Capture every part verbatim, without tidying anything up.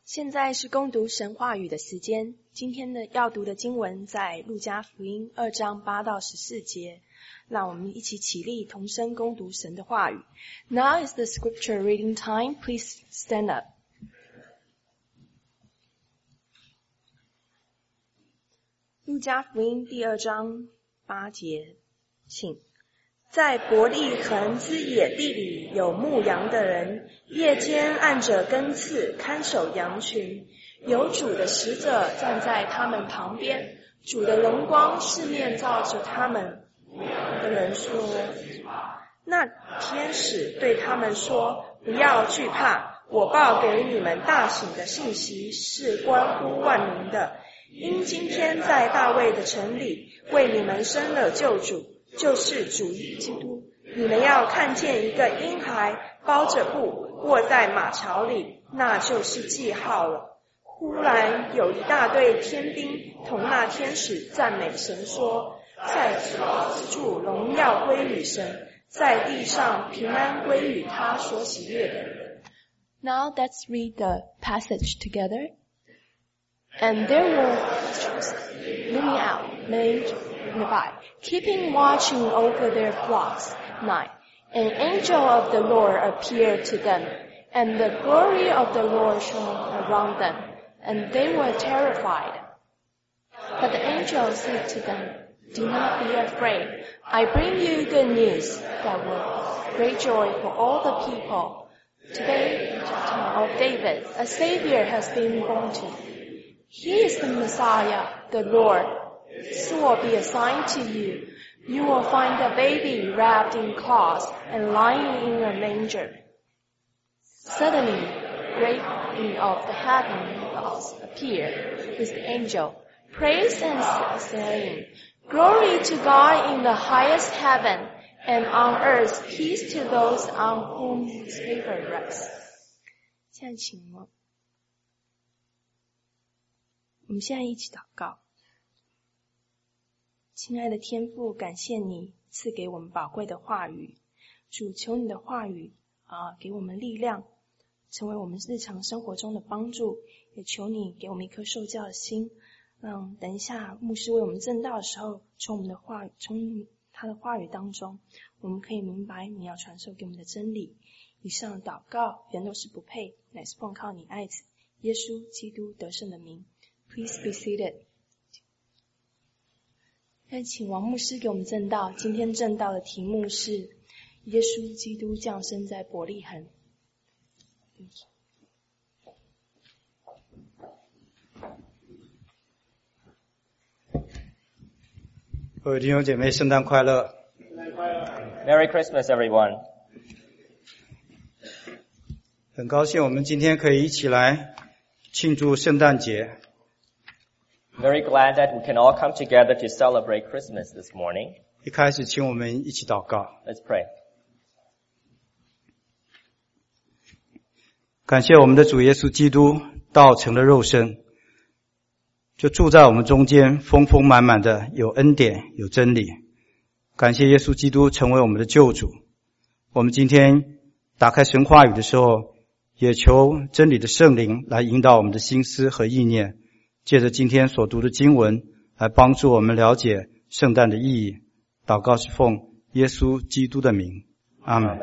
现在是攻读神话语的时间。今天的要读的经文在路加福音二章八到十四节。让我们一起起立，同声攻读神的话语。Now is the scripture reading time. Please stand up. 路加福音第二章八节，请。在伯利恒之野地里有牧羊的人，夜间按着更次看守羊群，有主的使者站在他们旁边，主的荣光四面照着他们。牧羊的人说，那天使对他们说，不要惧怕，我报给你们大喜的信息是关乎万民的，因今天在大卫的城里为你们生了救主，就是主基督。你们要看见一个婴孩包着布卧在马槽里，那就是记号了。忽然有一大队天兵同那天使赞美神说，在高之处荣耀归于神，在地上平安归于他所喜悦的人。Now let's read the passage together. And there were angels looming out, made nearby, keeping watching over their flocks. Nine. An angel of the Lord appeared to them, and the glory of the Lord shone around them, and they were terrified. But the angel said to them, do not be afraid. I bring you good news that will great joy for all the people. Today, in the town of David, a Savior has been born to you. He is the Messiah, the Lord. This will be a sign to you. You will find a baby wrapped in cloths and lying in a manger. Suddenly, great army of the heavens appeared with the angel, praise and saying, Glory to God in the highest heaven, and on earth peace to those on whom his favor rests. 现在请我，我们现在一起祷告。亲爱的天父，感谢你赐给我们宝贵的话语。主，求你的话语啊、呃，给我们力量，成为我们日常生活中的帮助。也求你给我们一颗受教的心。嗯，等一下牧师为我们证道的时候，从我们的话语，从他的话语当中，我们可以明白你要传授给我们的真理。以上的祷告原都是不配，乃是奉靠你爱子耶稣基督得胜的名。Please be seated. 再请王牧师给我们证道。今天证道的题目是耶稣基督降生在伯利恒。 各位弟兄姐妹，圣诞快乐！ Merry Christmas, everyone. 很高兴我们今天可以一起来庆祝圣诞节。 Very glad that we can all come together to celebrate Christmas this morning. 一开始请我们一起祷告。 Let's pray. 感谢我们的主耶稣基督道成了肉身，就住在我们中间，丰丰满满的有恩典有真理。感谢耶稣基督成为我们的救主。我们今天打开神话语的时候，也求真理的圣灵来引导我们的心思和意念，借着今天所读的经文来帮助我们了解圣诞的意义。祷告是奉耶稣基督的名，阿们。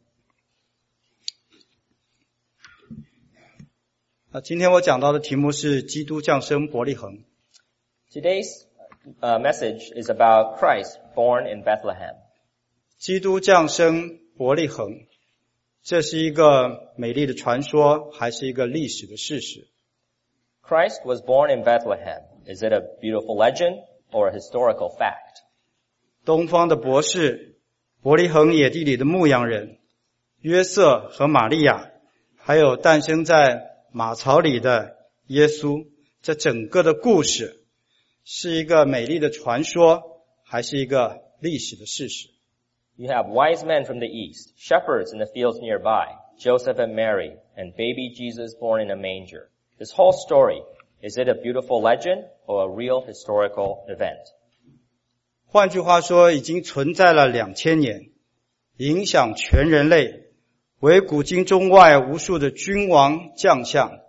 啊，今天我讲到的题目是基督降生伯利恒。 Today's uh, message is about Christ born in Bethlehem. 基督降生伯利恒，这是一个美丽的传说，还是一个历史的事实？ Christ was born in Bethlehem. Is it a beautiful legend or a historical fact? 东方的博士，伯利恒野地里的牧羊人，约瑟和玛利亚，还有诞生在马槽里的耶稣，这整个的故事是一个美丽的传说，还是一个历史的事实？ You have wise men from the east, shepherds in the fields nearby, Joseph and Mary, and baby Jesus born in a manger. This whole story, is it a beautiful legend or a real historical event? 换句话说，已经存在了两千年，影响全人类，为古今中外无数的君王将相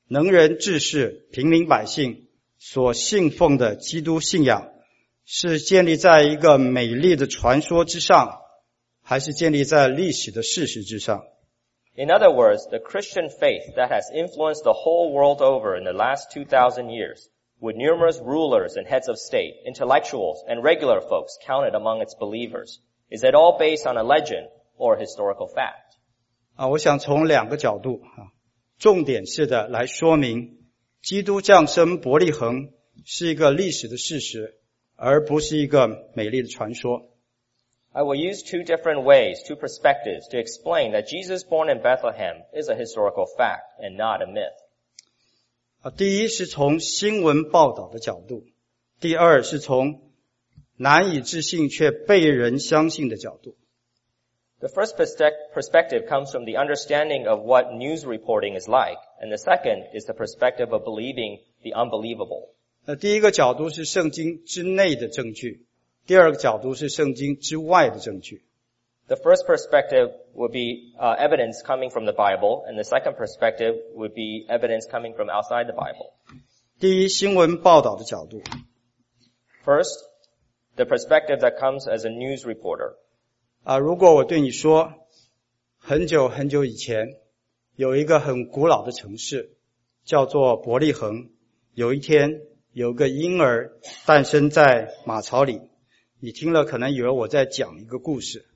能人志士、平民百姓所信奉的基督信仰是建立在一个美丽的传说之上，还是建立在历史的事实之上？ In other words, the Christian faith that has influenced the whole world over in the last two thousand years, with numerous rulers and heads of state, intellectuals, and regular folks counted among its believers, is it all based on a legend or historical fact? 啊，我想从两个角度啊，重点式的来说明，基督降生伯利恒是一个历史的事实，而不是一个美丽的传说。 I will use two different ways, two perspectives, to explain that Jesus born in Bethlehem is a historical fact and not a myth. 啊，第一是从新闻报道的角度，第二是从难以置信却被人相信的角度。 The first perspective comes from the understanding of what news reporting is like, and the second is the perspective of believing the unbelievable. 那第一个角度是圣经之内的证据，第二个角度是圣经之外的证据。 The first perspective would be uh, evidence coming from the Bible, and the second perspective would be evidence coming from outside the Bible. 第一，新闻报道的角度。 First, the perspective that comes as a news reporter. 啊，如果我对你说，很久很久以前，有一个很古老的城市，叫做伯利恒，有一天有个婴儿诞生在马槽里，你听了可能以为我在讲一个故事。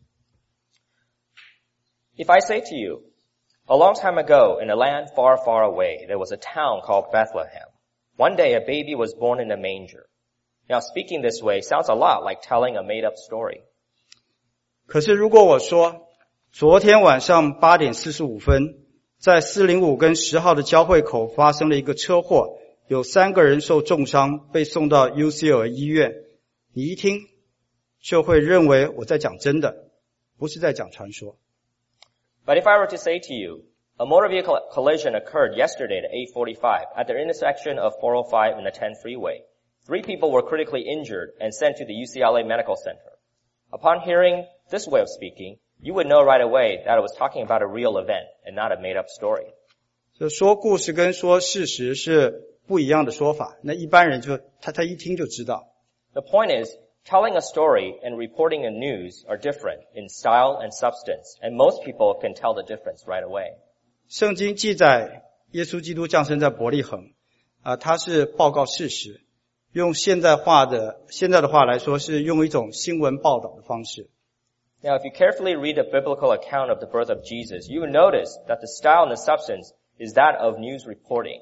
If I say to you, a long time ago in a land far, far away, there was a town called Bethlehem. One day a baby was born in a manger. Now speaking this way sounds a lot like telling a made-up story. 可是如果我说，昨天晚上八点四十五分，在四零五跟十号的交汇口发生了一个车祸，有三个人受重伤，被送到 U C L A 医院，你一听就会认为我在讲真的，不是在讲传说。 But if I were to say to you, a motor vehicle collision occurred yesterday at eight forty-five at the intersection of four oh five and the ten freeway. Three people were critically injured and sent to the U C L A Medical Center. Upon hearing this way of speaking, you would know right away that it was talking about a real event and not a made-up story. 就说故事跟说事实是不一样的说法，那一般人就他他一听就知道。 The point is, telling a story and reporting a news are different in style and substance, and most people can tell the difference right away. 圣经记载耶稣基督降生在伯利恒，啊，他是报告事实，用现在话的现在的话来说，是用一种新闻报道的方式。 Now, if you carefully read the biblical account of the birth of Jesus, you will notice that the style and the substance is that of news reporting.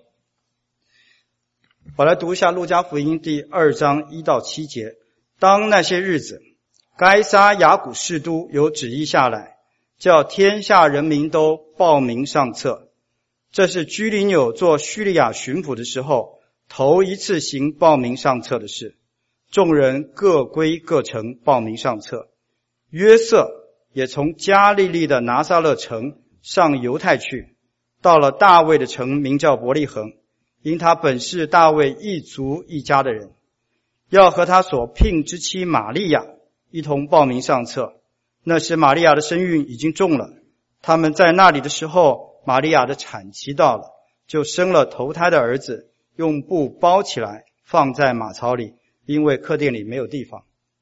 我来读一下路加福音第二章一到七节。当那些日子，该撒雅古士都有旨意下来，叫天下人民都报名上册。这是居里纽做叙利亚巡抚的时候，头一次行报名上册的事。众人各归各城报名上册。约瑟也从加利利的拿撒勒城上犹太去，到了大卫的城，名叫伯利恒，因他本是大卫一族一家的人，要和他所聘之妻玛利亚一同报名上册。那时玛利亚的身孕已经重了，他们在那里的时候，玛利亚的产期到了，就生了头胎的儿子，用布包起来放在马槽里，因为客店里没有地方。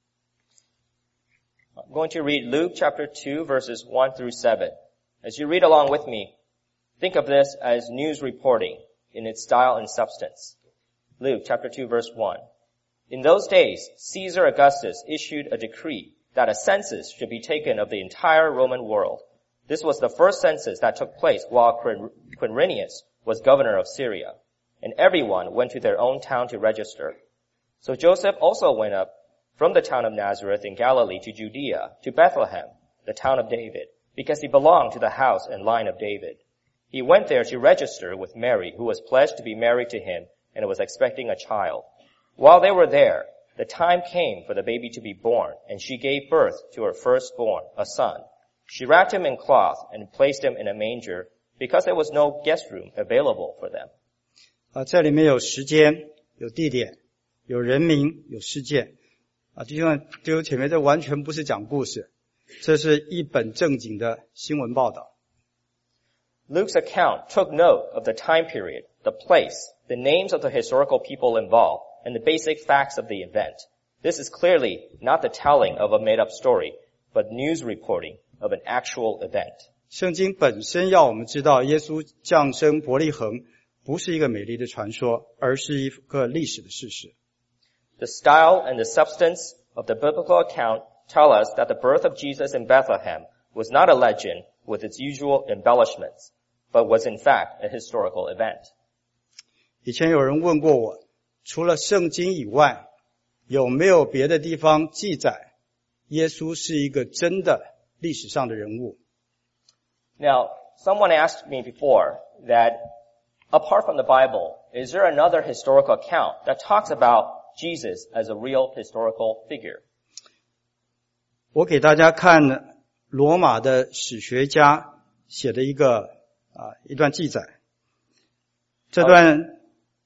I'm going to read Luke chapter two verses one through seven. As you read along with me, think of this as news reporting in its style and substance. Luke chapter two verse one. In those days, Caesar Augustus issued a decree that a census should be taken of the entire Roman world. This was the first census that took place while Quirinius was governor of Syria, and everyone went to their own town to register. So Joseph also went up from the town of Nazareth in Galilee to Judea, to Bethlehem, the town of David, because he belonged to the house and line of David. He went there to register with Mary, who was pledged to be married to him and was expecting a child. While they were there, the time came for the baby to be born, and she gave birth to her firstborn, a son. She wrapped him in cloth and placed him in a manger, because there was no guest room available for them. 啊，这里面有时间，有地点，有人名，有事件。啊，弟兄弟兄姐妹，这完全不是讲故事，这是一本正经的新闻报道。 Luke's account took note of the time period, the place, the names of the historical people involved, and the basic facts of the event. This is clearly not the telling of a made-up story, but news reporting of an actual event. 圣经本身要我们知道，耶稣降生伯利恒不是一个美丽的传说，而是一个历史的事实。 The style and the substance of the biblical account tell us that the birth of Jesus in Bethlehem was not a legend with its usual embellishments, but was in fact a historical event. 以前有人问过我，除了圣经以外，有没有别的地方记载耶稣是一个真的历史上的人物？ Now, someone asked me before that apart from the Bible, is there another historical account that talks about Jesus as a real historical figure? 我给大家看罗马的史学家写的一个啊一段记载。这段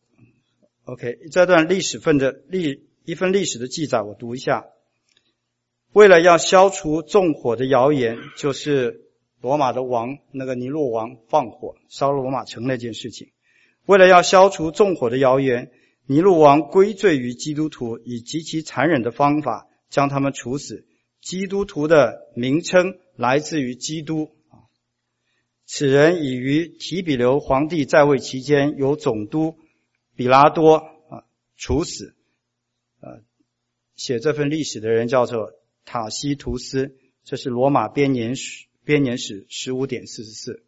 OK， 这段历史份的历一份历史的记载，我读一下。为了要消除纵火的谣言，就是罗马的王那个尼禄王放火烧罗马城那件事情。为了要消除纵火的谣言，尼禄王归罪于基督徒，以极其残忍的方法将他们处死。基督徒的名称来自于基督。此人已于提比留皇帝在位期间由总督比拉多啊处死。呃，写这份历史的人叫做塔西图斯，这是罗马编年史编年史 十五点四十四。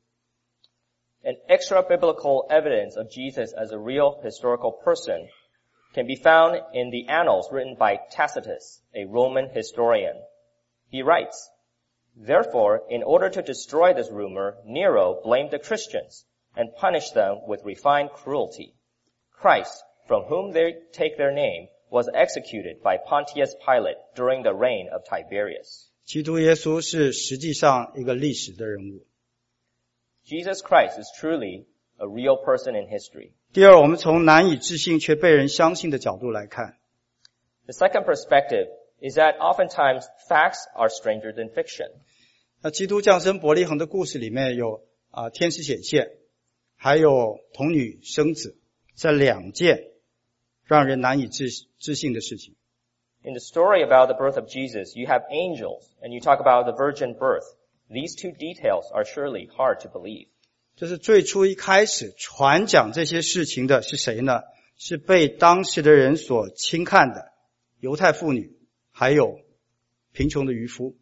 An extra biblical evidence of Jesus as a real historical person can be found in the annals written by Tacitus, a Roman historian. He writes, Therefore, in order to destroy this rumor, Nero blamed the Christians and punished them with refined cruelty. Christ, from whom they take their name, was executed by Pontius Pilate during the reign of Tiberius. 基督耶稣是实际上一个历史的人物。 Jesus Christ is truly a real person in history. 第二，我们从难以置信却被人相信的角度来看。 The second perspective is that oftentimes facts are stranger than fiction. 那基督降生伯利恒的故事里面有啊、呃、天使显现，还有童女生子，这两件让人难以置置信的事情。 In the story about the birth of Jesus, you have angels, and you talk about the virgin birth. These two details are surely hard to believe. 这是最初一开始传讲这些事情的是谁呢？是被当时的人所轻看的犹太妇女，还有贫穷的渔夫。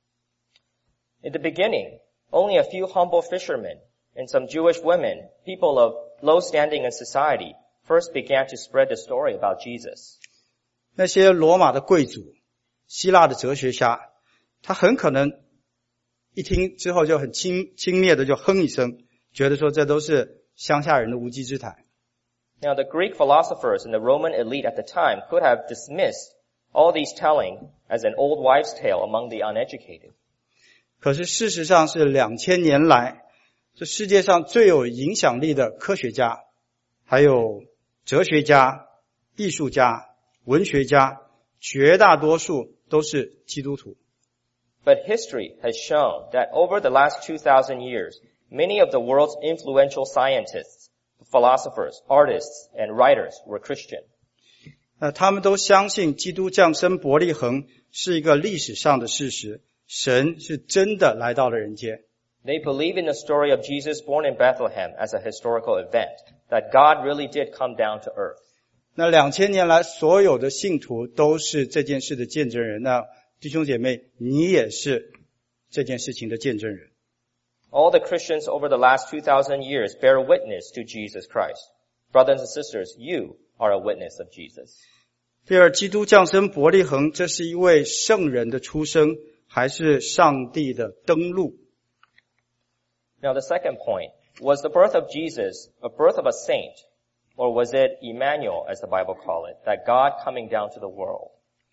In the beginning, only a few humble fishermen and some Jewish women, people of low standing in society, first began to spread the story about Jesus. 那些罗马的贵族、希腊的哲学家，他很可能一听之后就很轻轻蔑的就哼一声，觉得说这都是乡下人的无稽之谈。 Now, the Greek philosophers and the Roman elite at the time could have dismissed all these telling as an old wives' tale among the uneducated. 可是事实上是两千年来，这世界上最有影响力的科学家，还有哲学家、艺术家、文学家，绝大多数都是基督徒。 But history has shown that over the last two thousand years, many of the world's influential scientists, philosophers, artists, and writers were Christian. 那他们都相信基督降生伯利恒是一个历史上的事实，神是真的来到了人间。 They believe in the story of Jesus born in Bethlehem as a historical event, that God really did come down to earth. 那两千年来所有的信徒都是这件事的见证人。那弟兄姐妹，你也是这件事情的见证人。 All the Christians over the last two thousand years bear witness to Jesus Christ. Brothers and sisters, you are a witness of Jesus. 第二，基督降生伯利恒，这是一位圣人的出生，还是上帝的登陆？ Now the second point, was the birth of Jesus a birth of a saint, or was it Emmanuel, as the Bible calls it, that God coming down to the world?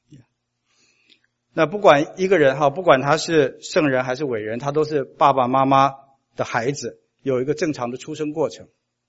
那不管一个人哈，不管他是圣人还是伟人，他都是爸爸妈妈的孩子，有一个正常的出生过程。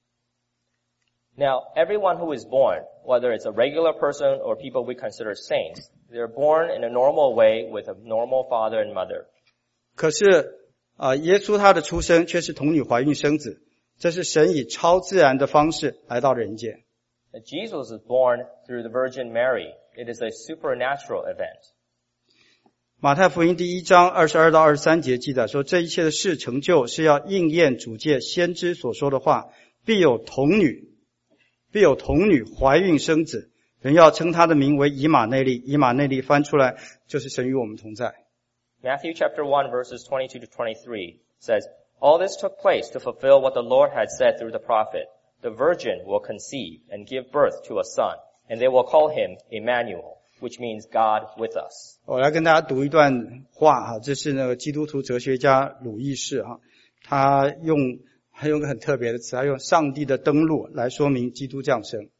Now, everyone who is born, whether it's a regular person or people we consider saints, they're born in a normal way with a normal father and mother. 可是， 啊，耶稣他的出生却是童女怀孕生子，这是神以超自然的方式来到人间。 Jesus is born through the Virgin Mary. It is a supernatural event. 马太福音第一章二十二到二十三节记载说，这一切的事成就是要应验主借先知所说的话，必有童女，必有童女怀孕生子，人要称他的名为以马内利。以马内利翻出来就是神与我们同在。 Matthew chapter one verses twenty-two to twenty-three says, All this took place to fulfill what the Lord had said through the prophet. The virgin will conceive and give birth to a son, and they will call him Emmanuel, which means God with us. 我来跟大家读一段话哈，这是那个基督徒哲学家鲁易士哈，他用他用个很特别的词，他用上帝的登陆来说明基督降生。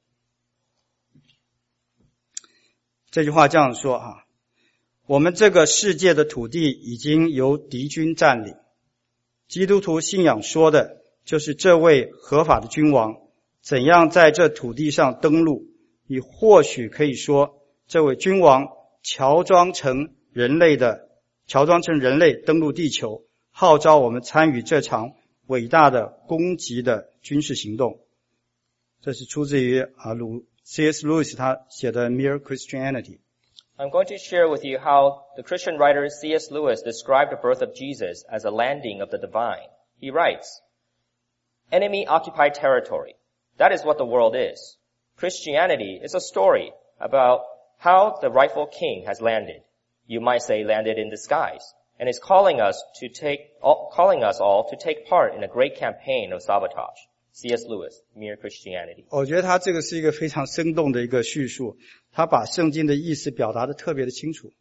这句话这样说哈，我们这个世界的土地已经由敌军占领，基督徒信仰说的就是这位合法的君王怎样在这土地上登陆。你或许可以说，这位君王乔装成人类的乔装成人类登陆地球，号召我们参与这场伟大的攻击的军事行动。这是出自于啊鲁 C S Lewis 他写的 Mere Christianity。 I'm going to share with you how the Christian writer C S Lewis described the birth of Jesus as a landing of the divine. He writes, Enemy-occupied territory. That is what the world is. Christianity is a story about how the rightful king has landed. You might say landed in disguise, and is calling us to take, calling us all to take part in a great campaign of sabotage. C S Lewis, Mere Christianity. 我觉得他这个是一个非常生动的一个叙述，他把圣经的意思表达得特别的清楚。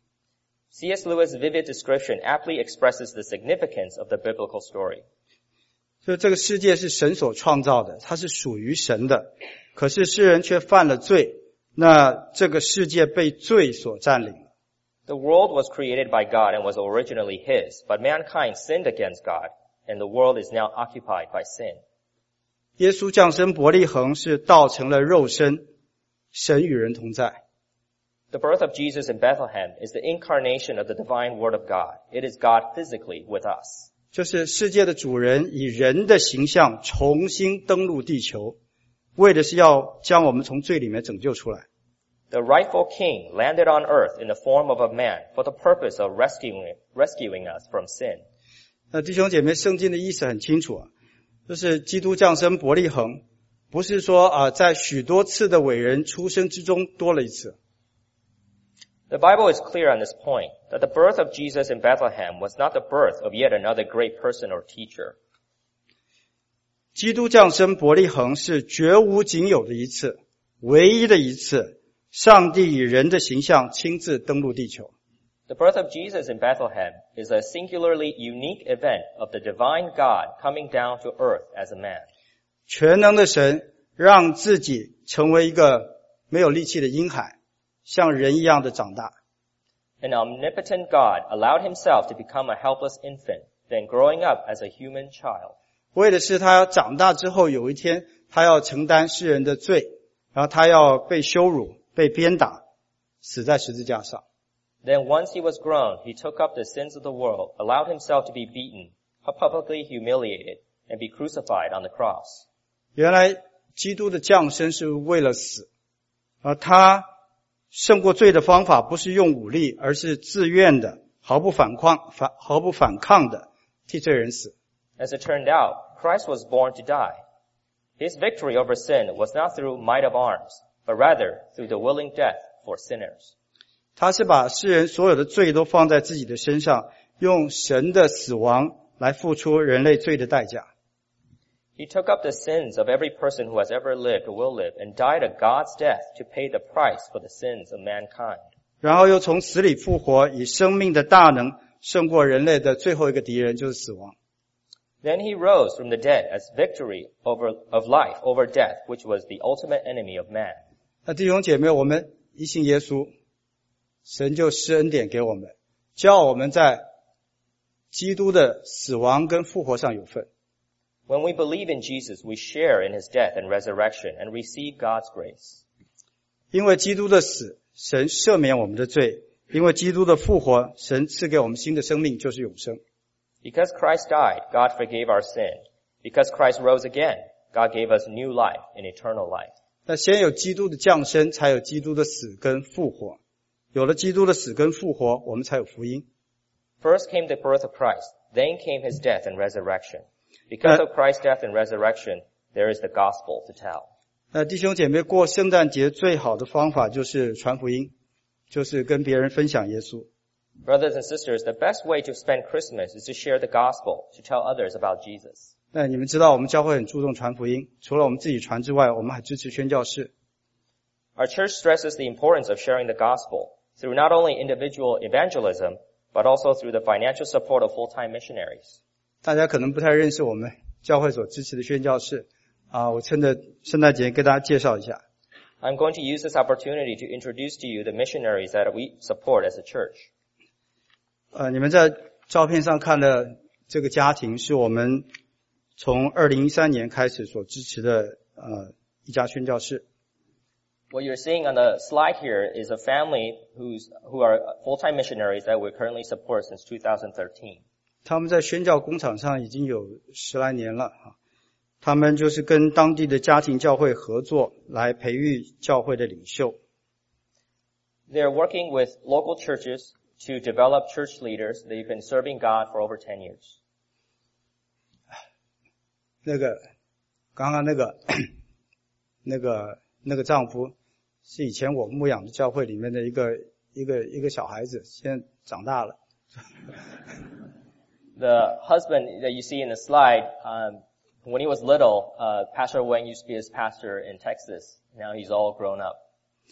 C S Lewis' vivid description aptly expresses the significance of the biblical story. 所以这个世界是神所创造的，它是属于神的，可是世人却犯了罪，那这个世界被罪所占领。 The world was created by God and was originally His, but mankind sinned against God, and the world is now occupied by sin. 耶稣降生伯利恒是道成了肉身，神与人同在。 The birth of Jesus in Bethlehem is the incarnation of the divine word of God. It is God physically with us. 就是世界的主人以人的形象重新登陆地球，为的是要将我们从罪里面拯救出来。 The rightful king landed on earth in the form of a man for the purpose of rescuing, rescuing us from sin. 那弟兄姐妹，圣经的意思很清楚啊，就是基督降生伯利恒，不是说啊在许多次的伟人出生之中多了一次。 The Bible is clear on this point, that the birth of Jesus in Bethlehem was not the birth of yet another great person or teacher. 基督降生伯利恒是绝无仅有的一次，唯一的一次，上帝以人的形象亲自登陆地球。 The birth of Jesus in Bethlehem is a singularly unique event of the divine God coming down to earth as a man. 全能的神让自己成为一个没有力气的婴孩，像人一样的长大。 An omnipotent God allowed himself to become a helpless infant, then growing up as a human child. 为的是他要长大之后有一天他要承担世人的罪，然后他要被羞辱，被鞭打，死在十字架上。 Then once he was grown, he took up the sins of the world, allowed himself to be beaten, publicly humiliated, and be crucified on the cross. 原来基督的降生是为了死，而他胜过罪的方法不是用武力，而是自愿的，毫不反抗、反毫不反抗的替罪人死。 As it turned out, Christ was born to die. His victory over sin was not through might of arms, but rather through the willing death for sinners. 他是把世人所有的罪都放在自己的身上，用神的死亡来付出人类罪的代价。 He took up the sins of every person who has ever lived or will live and died a God's death to pay the price for the sins of mankind. 然后又从死里复活，以生命的大能胜过人类的最后一个敌人，就是死亡。Then he rose from the dead as victory over, of life over death, which was the ultimate enemy of man. 那弟兄姐妹，我们一信耶稣，神就施恩典给我们，叫我们在基督的死亡跟复活上有份。When we believe in Jesus, we share in his death and resurrection and receive God's grace. 因为基督的死，神赦免我们的罪；因为基督的复活，神赐给我们新的生命，就是永生。 Because Christ died, God forgave our sin. Because Christ rose again, God gave us new life and eternal life. 那先有基督的降生，才有基督的死跟复活。有了基督的死跟复活，我们才有福音。 First came the birth of Christ, then came his death and resurrection. Because of Christ's death and resurrection, there is the gospel to tell. 那弟兄姐妹，过圣诞节最好的方法就是传福音，就是跟别人分享耶稣。 Brothers and sisters, the best way to spend Christmas is to share the gospel, to tell others about Jesus. 那你们知道我们教会很注重传福音，除了我们自己传之外，我们还支持宣教士。 Our church stresses the importance of sharing the gospel through not only individual evangelism, but also through the financial support of full-time missionaries. 大家可能不太认识我们教会所支持的宣教士啊，我趁着圣诞节跟大家介绍一下。 I'm going to use this opportunity to introduce to you the missionaries that we support as a church. 呃，你们在照片上看的这个家庭是我们从二零一三年开始所支持的呃一家宣教士。 What you're seeing on the slide here is a family who's, who are full-time missionaries that we currently support since two thousand thirteen. 他们在宣教工场上已经有十来年了啊，他们就是跟当地的家庭教会合作，来培育教会的领袖。 They're working with local churches to develop church leaders. They've been serving God for over ten years. 那个刚刚那个那个那个丈夫是以前我牧养的教会里面的一个一个一个小孩子，现在长大了。 The husband that you see in the slide, um, when he was little, uh, Pastor Wang used to be his pastor in Texas. Now he's all grown up.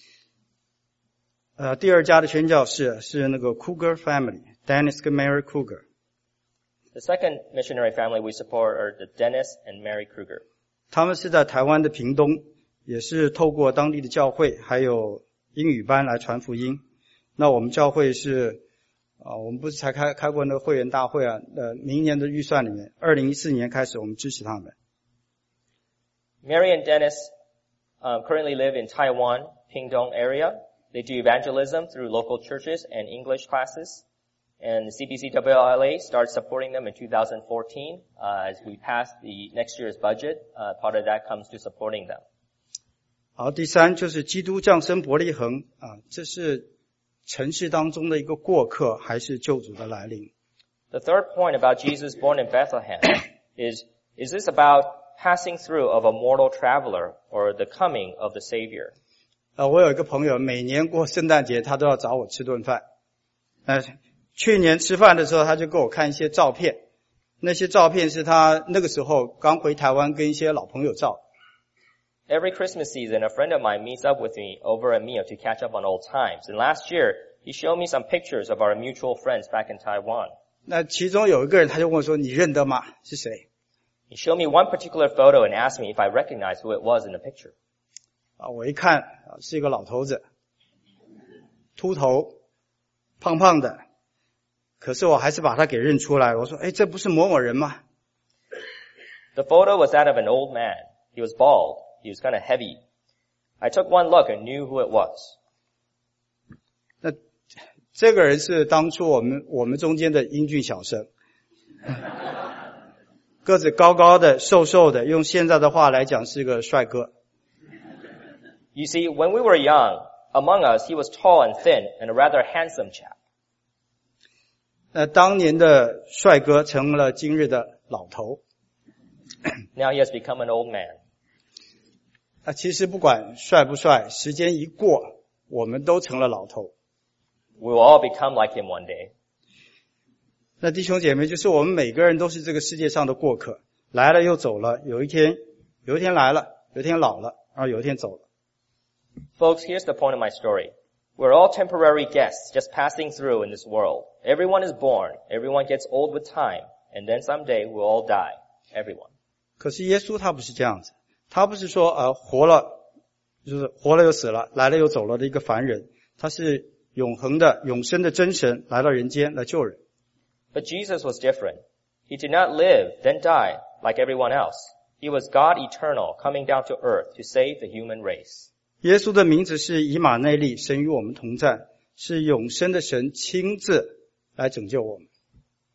呃，第二家的宣教士是那个 Cougar Family, Dennis 跟 Mary Cougar。 The second missionary family we support are the Dennis and Mary Kruger. 他们是在台湾的屏东，也是透过当地的教会还有英语班来传福音。那我们教会是啊，我们不是才开开过那个会员大会啊？呃，明年的预算里面，二零一四年开始我们支持他们。 Mary and Dennis uh, currently live in Taiwan, Pingdong area. They do evangelism through local churches and English classes. And the C B C W L A starts supporting them in two thousand fourteen. Uh, as we pass the next year's budget, uh, part of that comes to supporting them. 好，第三就是基督降生伯利恒啊，这是城市当中的一个过客，还是救主的来临？ The third point about Jesus born in Bethlehem is, is this about passing through of a mortal traveler or the coming of the Savior? 呃，我有一个朋友，每年过圣诞节他都要找我吃顿饭。呃，去年吃饭的时候，他就给我看一些照片，那些照片是他那个时候刚回台湾跟一些老朋友照。 Every Christmas season, a friend of mine meets up with me over a meal to catch up on old times. And last year, he showed me some pictures of our mutual friends back in Taiwan. 那其中有一个人，他就问我说：“你认得吗？是谁？” He showed me one particular photo and asked me if I recognized who it was in the picture. 啊，我一看，啊，是一个老头子，秃头，胖胖的。可是我还是把他给认出来。我说：“哎，这不是某某人吗？” The photo was that of an old man. He was bald. He was kind of heavy. I took one look and knew who it was. 那这个人是当初我们我们中间的英俊小生，个子高高的、瘦瘦的，用现在的话来讲是个帅哥。 You see, when we were young, among us, he was tall and thin and a rather handsome chap. 那当年的帅哥成了今日的老头。 Now he has become an old man. 那其实不管帅不帅，时间一过，我们都成了老头。 We will all become like him one day. 那弟兄姐妹，就是我们每个人都是这个世界上的过客，来了又走了。有一天，有一天来了，有一天老了，然后有一天走了。 Folks, here's the point of my story. We're all temporary guests just passing through in this world. Everyone is born. Everyone gets old with time. And then someday we'll all die. Everyone. 可是耶稣他不是这样子，他不是说呃活了就是活了又死了，来了又走了的一个凡人，他是永恒的永生的真神来到人间来救人。 But Jesus was different. He did not live, then die like everyone else. He was God eternal, coming down to earth to save the human race. 耶稣的名字是以马内利，神与我们同在，是永生的神亲自来拯救我们。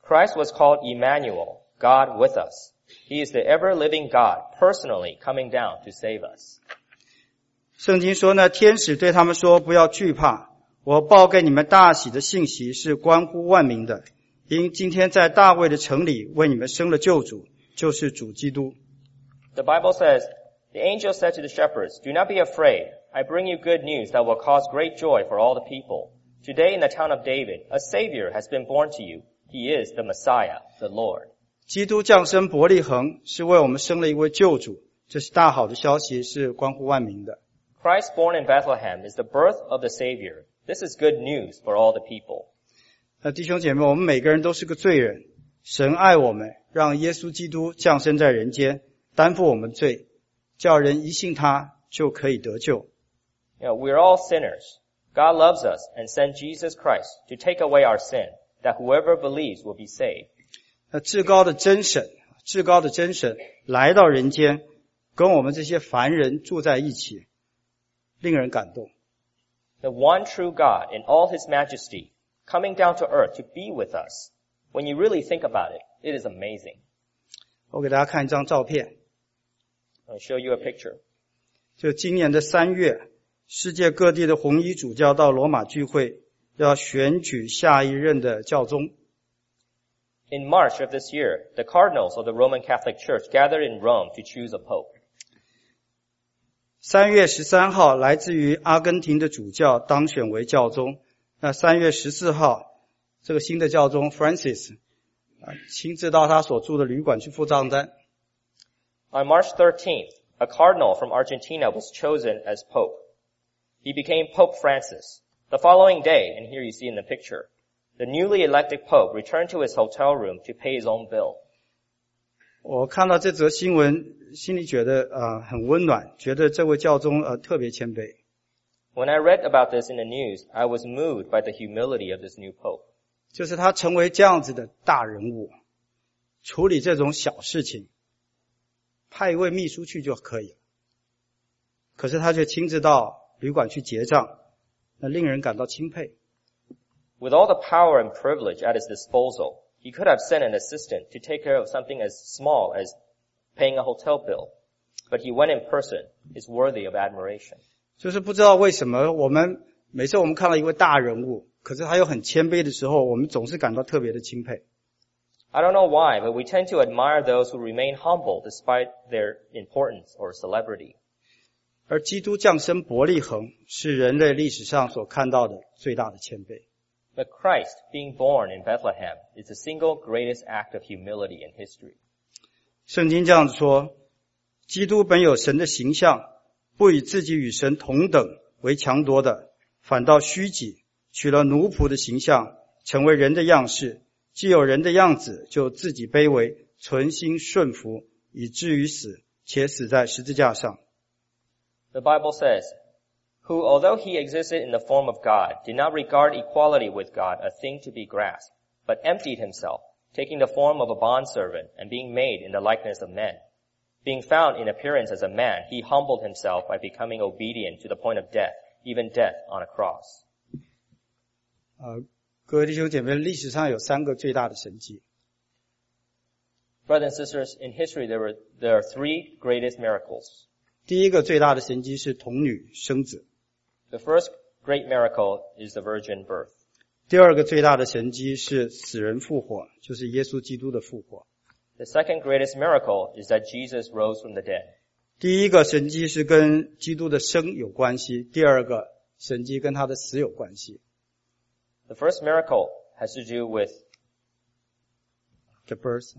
Christ was called Emmanuel, God with us. He is the ever-living God, personally coming down to save us. 圣经说呢，天使对他们说，不要惧怕，我报给你们大喜的信息是关乎万民的，因今天在大卫的城里为你们生了救主，就是主基督。 The Bible says, the angel said to the shepherds, "Do not be afraid. I bring you good news that will cause great joy for all the people. Today in the town of David, a Savior has been born to you. He is the Messiah, the Lord." 基督降生伯利恒，是为我们生了一位救主，这是大好的消息，是关乎万民的。 Christ born in Bethlehem is the birth of the Savior. This is good news for all the people. 那弟兄姐妹，我们每个人都是个罪人，神爱我们，让耶稣基督降生在人间，担负我们罪，叫人一信他就可以得救。 You know, we're all sinners. God loves us and sent Jesus Christ to take away our sin, that whoever believes will be saved. 那至高的真神，至高的真神来到人间，跟我们这些凡人住在一起，令人感动。 The one true God in all his majesty coming down to earth to be with us. When you really think about it, it is amazing. 我给大家看一张照片， I'll show you a picture. 就今年的三月，世界各地的红衣主教到罗马聚会，要选举下一任的教宗。 In March of this year, the cardinals of the Roman Catholic Church gathered in Rome to choose a pope. 三月十三号，来自于阿根廷的主教当选为教宗。那三月十四号，这个新的教宗 Francis 啊，亲自到他所住的旅馆去付账单。 On March thirteenth, a cardinal from Argentina was chosen as pope. He became Pope Francis. The following day, and here you see in the picture, the newly elected pope returned to his hotel room to pay his own bill. 我看到这则新闻，心里觉得啊、呃、很温暖，觉得这位教宗呃特别谦卑。 When I read about this in the news, I was moved by the humility of this new pope. 就是他成为这样子的大人物，处理这种小事情，派一位秘书去就可以了。可是他却亲自到旅馆去结账，那令人感到钦佩。 With all the power and privilege at his disposal, he could have sent an assistant to take care of something as small as paying a hotel bill. But he went in person, is worthy of admiration. 就是不知道为什么我们每次我们看到一位大人物，可是他又很谦卑的时候，我们总是感到特别的钦佩。 I don't know why, but we tend to admire those who remain humble despite their importance or celebrity. 而基督降生伯利恒是人类历史上所看到的最大的谦卑。 But Christ, being born in Bethlehem, is the single greatest act of humility in history. 圣经这样子说，基督本有神的形象，不以自己与神同等为强夺的，反倒虚己，取了奴仆的形象，成为人的样式。既有人的样子，就自己卑微，存心顺服，以至于死，且死在十字架上。 The Bible says, who, although he existed in the form of God, did not regard equality with God a thing to be grasped, but emptied himself, taking the form of a bondservant and being made in the likeness of men. Being found in appearance as a man, he humbled himself by becoming obedient to the point of death, even death on a cross. 呃，各位弟兄姐妹，历史上有三个最大的神迹。 Brothers and sisters, in history there were, there are three greatest miracles. 第一个最大的神迹是童女生子。 The first great miracle is the virgin birth. 第二个最大的神迹是死人复活，就是耶稣基督的复活。 The second greatest miracle is that Jesus rose from the dead. 第一个神迹是跟基督的生有关系，第二个神迹跟他的死有关系。 The first miracle has to do with The birth,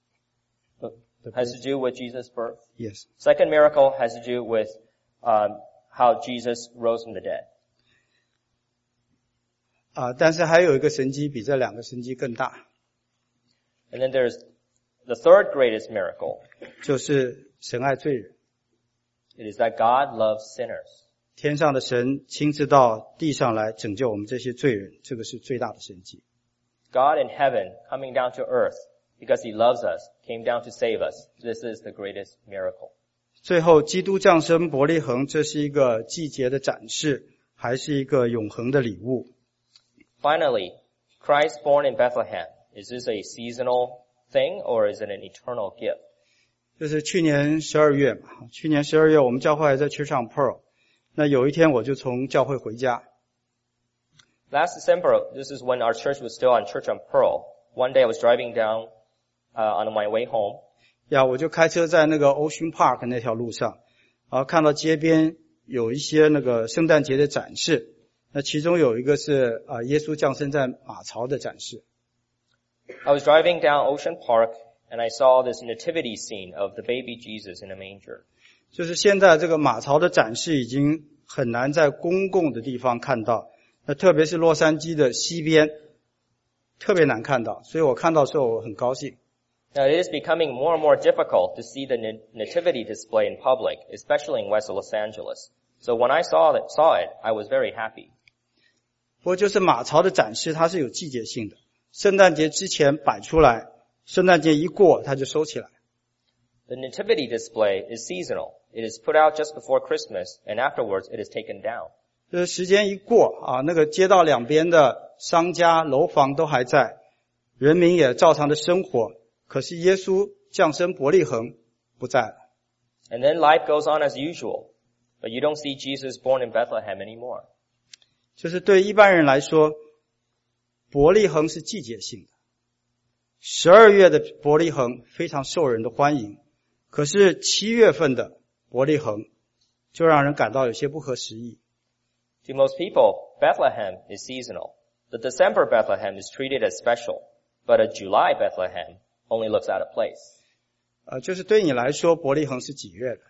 the has to do with Jesus' birth. yes. Second miracle has to do with um, how Jesus rose from the dead. 啊，但是还有一个神迹比这两个神迹更大， And then there's the third greatest miracle. 就是神爱罪人。 It is that God loves sinners. 天上的神亲自到地上来拯救我们这些罪人，这个是最大的神迹。 God in heaven coming down to earth because he loves us, came down to save us. This is the greatest miracle. 最后，基督降生伯利恒，这是一个季节的展示，还是一个永恒的礼物？ Finally, Christ born in Bethlehem Is this a seasonal thing or is it an eternal gift? 就是去年十二月嘛，去年十二月我们教会还在 Church on Pearl， 那有一天我就从教会回家。 Last December, this is when our church was still on Church on Pearl. One day I was driving down uh, on my way home. 呀，我就开车在那个 Ocean Park 那条路上，然后看到街边有一些那个圣诞节的展示，那其中有一个是啊耶稣降生在马槽的展示。 I was driving down Ocean Park and I saw this nativity scene of the baby Jesus in a manger. 就是现在这个马槽的展示已经很难在公共的地方看到，那特别是洛杉矶的西边特别难看到，所以我看到的时候我很高兴。 Now it is becoming more and more difficult to see the nativity display in public, especially in West Los Angeles. So when I saw it, saw it, I was very happy. 不过就是马槽的展示它是有季节性的，圣诞节之前摆出来，圣诞节一过它就收起来。 The nativity display is seasonal. It is put out just before Christmas and afterwards it is taken down. 就是时间一过啊，那个街道两边的商家楼房都还在，人民也照常的生活，可是耶稣降生伯利恒不在了。 And then life goes on as usual, but you don't see Jesus born in Bethlehem anymore. 就是对一般人来说，伯利恒是季节性的。十二月的伯利恒非常受人的欢迎，可是七月份的伯利恒就让人感到有些不合时宜。 To most people, Bethlehem is seasonal. The December Bethlehem is treated as special, but a July Bethlehem only looks out of place. 呃，就是对你来说，伯利恒是几月的？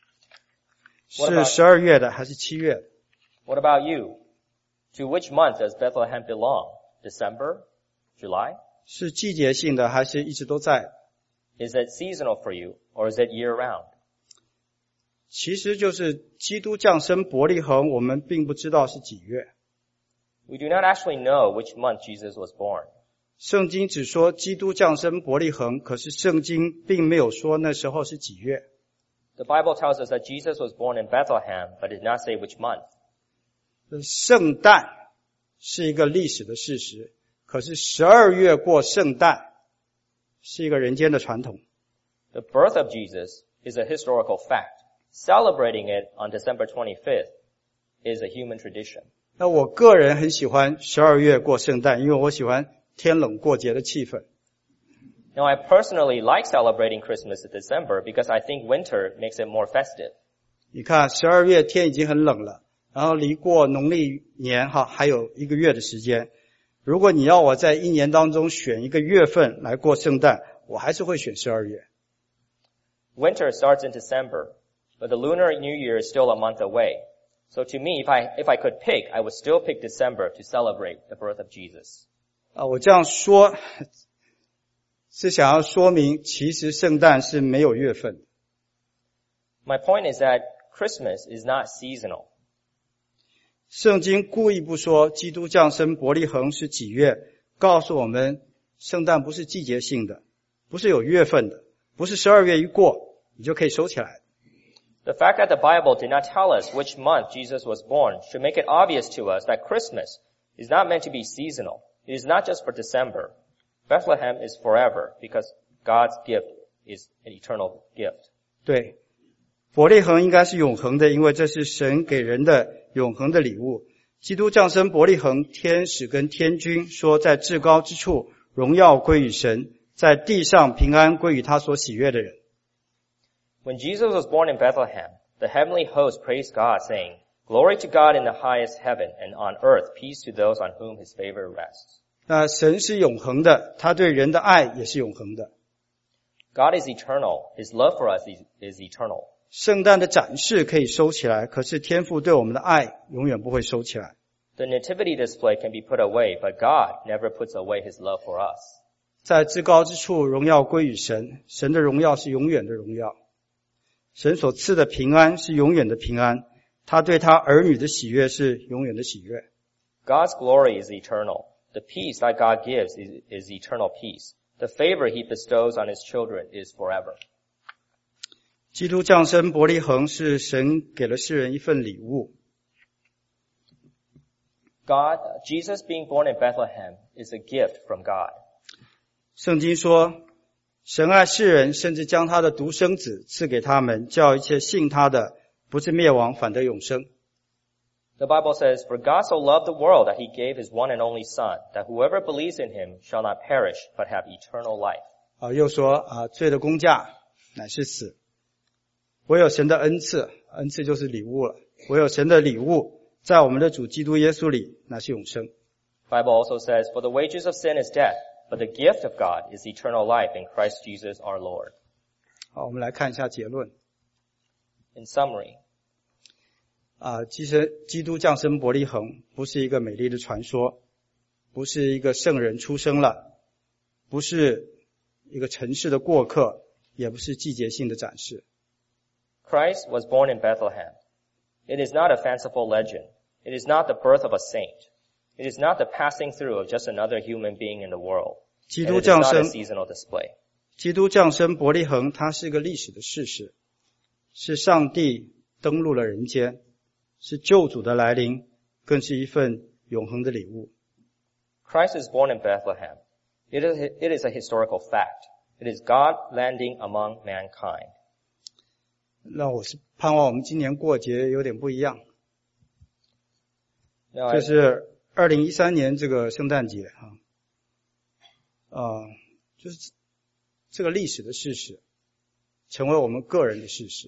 What 是 about- 十二月的还是七月的？ What about you? To which month does Bethlehem belong? December? July? 是季节性的还是一直都在的？ Is it seasonal for you, or is it year-round? 其实就是基督降生伯利恒，我们并不知道是几月。 We do not actually know which month Jesus was born. 圣经只说基督降生伯利恒，可是圣经并没有说那时候是几月。 The Bible tells us that Jesus was born in Bethlehem, but did not say which month. 圣诞是一个历史的事实，可是十二月过圣诞是一个人间的传统。 The birth of Jesus is a historical fact. Celebrating it on December twenty-fifth is a human tradition. 那我个人很喜欢十二月过圣诞，因为我喜欢天冷过节的气氛。 Now, I personally like celebrating Christmas in December because I think winter makes it more festive. 你看十二月天已经很冷了，然后离过农历年哈还有一个月的时间。如果你要我在一年当中选一个月份来过圣诞，我还是会选十二月。 Winter starts in December, but the Lunar New Year is still a month away. So to me, if I, if I could pick, I would still pick December to celebrate the birth of Jesus. 啊，我这样说是想要说明，其实圣诞是没有月份的。 My point is that Christmas is not seasonal. 圣经故意不说基督降生伯利恒是几月，告诉我们圣诞不是季节性的，不是有月份的，不是十二月一过你就可以收起来。 The fact that the Bible did not tell us which month Jesus was born should make it obvious to us that Christmas is not meant to be seasonal. It is not just for December. Bethlehem is forever because God's gift is an eternal gift. 对，伯利恒应该是永恒的，因为这是神给人的永恒的礼物。基督降生伯利恒，天使跟天君说，在至高之处荣耀归于神，在地上平安归于他所喜悦的人。 When Jesus was born in Bethlehem, the heavenly host praised God, saying, Glory to God in the highest heaven, and on earth peace to those on whom his favor rests. 那神是永恒的，他对人的爱也是永恒的。 God is eternal. His love for us is, is eternal. 圣诞的展示可以收起来，可是天父对我们的爱永远不会收起来。 The nativity display can be put away, but God never puts away his love for us. 在至高之处荣耀归于神，神的荣耀是永远的荣耀。神所赐的平安是永远的平安，他对他儿女的喜悦是永远的喜悦。 God's glory is eternal. The peace that God gives is, is eternal peace. The favor he bestows on his children is forever. 基督降生伯利恒是神给了世人一份礼物。 God, Jesus being born in Bethlehem is a gift from God. 圣经说，神爱世人，甚至将他的独生子赐给他们，叫一切信他的不至灭亡，反得永生。 The Bible says, For God so loved the world that he gave his one and only Son, that whoever believes in him shall not perish, but have eternal life. 啊，又说啊，罪的工价乃是死，唯有神的恩赐，恩赐就是礼物了，唯有神的礼物，在我们的主基督耶稣里，乃是永生。 Bible also says, For the wages of sin is death, but the gift of God is eternal life in Christ Jesus our Lord. 好，我们来看一下结论。 In summary, 啊，基神基督降生伯利恒不是一个美丽的传说，不是一个圣人出生了，不是一个城市的过客，也不是季节性的展示。 Christ was born in Bethlehem. It is not a fanciful legend. It is not the birth of a saint. It is not the passing through of just another human being in the world. 基 And 督 it is 降 not a 生 seasonal display. 基督降生伯利恒，它是一个历史的事实，是上帝登陆了人间，是救主的来临，更是一份永恒的礼物。 Christ is born in Bethlehem. It is, it is a historical fact. It is God landing among mankind. 那我是盼望我们今年过节有点不一样， Now, 就 I, 是二零一三年这个圣诞节啊，呃，就是这个历史的事实，成为我们个人的事实。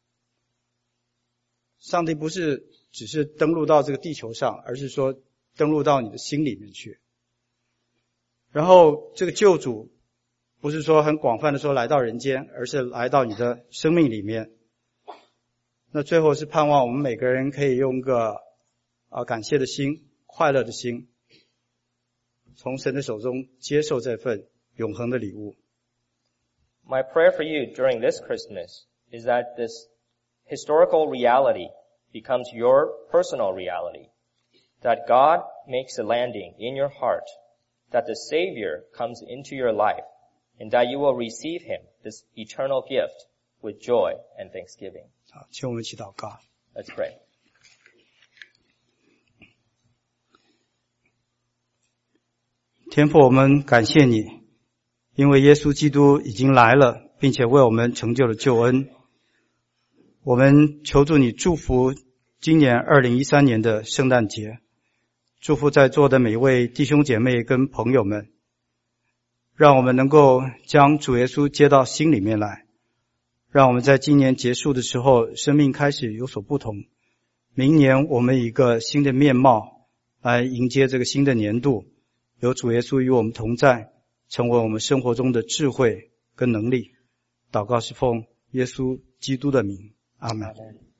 上帝不是只是登陆到这个地球上，而是说登陆到你的心里面去。然后这个救主不是说很广泛的说来到人间，而是来到你的生命里面。那最后是盼望我们每个人可以用个啊感谢的心、快乐的心，从神的手中接受这份永恒的礼物。 my prayer for you during this Christmas is that this historical reality becomes your personal reality. That God makes a landing in your heart. That the Savior comes into your life. And that you will receive him, this eternal gift, with joy and thanksgiving. 好，请我们一起祷告。 Let's pray. 天父，我们感谢你，因为耶稣基督已经来了，并且为我们成就了救恩。我们求助你祝福今年二零一三年的圣诞节，祝福在座的每一位弟兄姐妹跟朋友们，让我们能够将主耶稣接到心里面来，让我们在今年结束的时候，生命开始有所不同。明年我们以一个新的面貌来迎接这个新的年度，有主耶稣与我们同在，成为我们生活中的智慧跟能力。祷告是奉耶稣基督的名，阿们。